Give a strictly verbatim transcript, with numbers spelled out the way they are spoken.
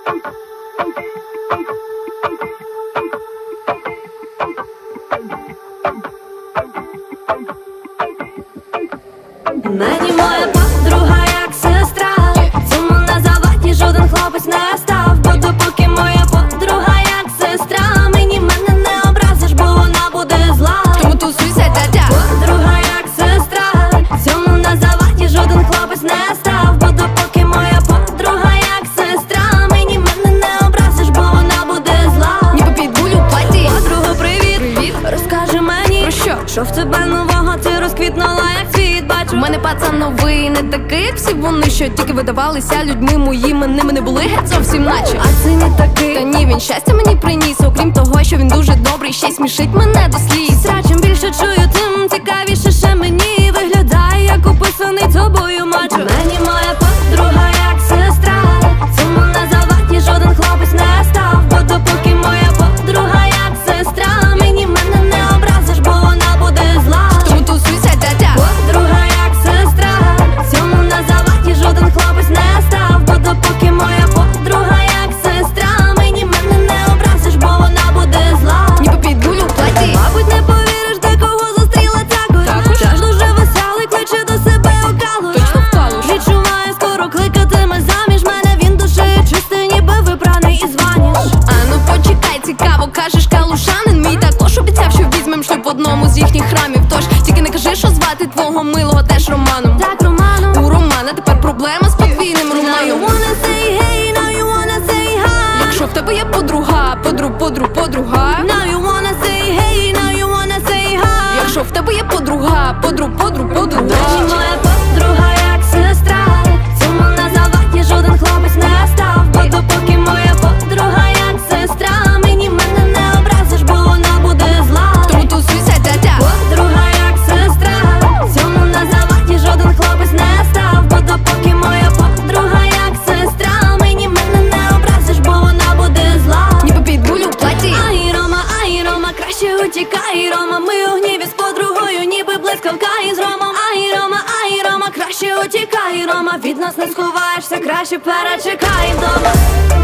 Мені моя подруга як сестра, цьому на заваді жоден хлопець не став. Бо допоки моя подруга як сестра, мені мене не образиш, бо вона буде зла. Тому тусуйся, дядя. Подруга як сестра, цьому на заваді жоден хлопець не став. Бо допоки моя подруга як сестра, мені мене не образиш, бо вона буде зла. Ніби підбуль у платі. Подруга, привіт, Привіт. розкажи мені, Про що? що в тебе нового, ти розквітнула як цвіт. Бачу, У мене пацан новий, не такий, як всі вони, що тільки видавалися людьми моїми, ними не були геть зовсім наче. а це не такий. Та ні, він щастя мені приніс, окрім того, що він дуже добрий, ще й смішить мене до сліз. Сра, чим більше чую, тим цікавіше ще мені виглядає, як описаний тобою мачо. Мені моя подруга як сестра, цьому на заваді жоден хлопець не став. Бо допоки моя подруга як сестра, мені мене не образиш, бо вона буде зла. Тому тусуйся, дядя. Подруга як сестра, цьому на заваді жоден хлопець не став. Бо допоки моя подруга як сестра, мені мене не образиш, бо вона буде зла. Ніби підбуль у платі. Мабуть, не повіриш, де кого зустріла також. Також? Теж дуже веселий, кличе до себе у калуш. Точно в калуш. Відчуваю, скоро кликатиме заміж мене. Він душею чистий, ніби вибраний із ваніш. А ну почекай, цікаво, кажеш, калушанин мій також обіцяв, що візьмем шлюб в одному з їхніх храмів. Тож тільки не кажи, що звати твого милого теж Романом. Так, Роману. У Романа тепер проблема з подвійним Now you Романом. wanna say hey, now you wanna say hi. Якщо в тебе є подруга, подру, подру, подруга. Now you wanna say hey, now you wanna say hi. Якщо в тебе є подруга, подру, подру, Мені подруга. моя подруга як сестра, цьому на заваді жоден хлопець не став. Бо допоки моя подруга як сестра, мені мене не образиш, бо вона буде зла. Тому тусуйся, дядя. Подруга як сестра, цьому на заваді жоден хлопець не став. Бо допоки моя подруга як сестра, мені мене не образиш, бо вона буде зла. Ніби підбуль у платі. Ай, Рома, ай, Рома, краще утікай, Рома. Ми у гніві з подругою, ніби блискавка із Ромом. Ай, Рома, ай, Рома, краще утікай, Рома. Від нас не сховаєшся, краще перечекай вдома.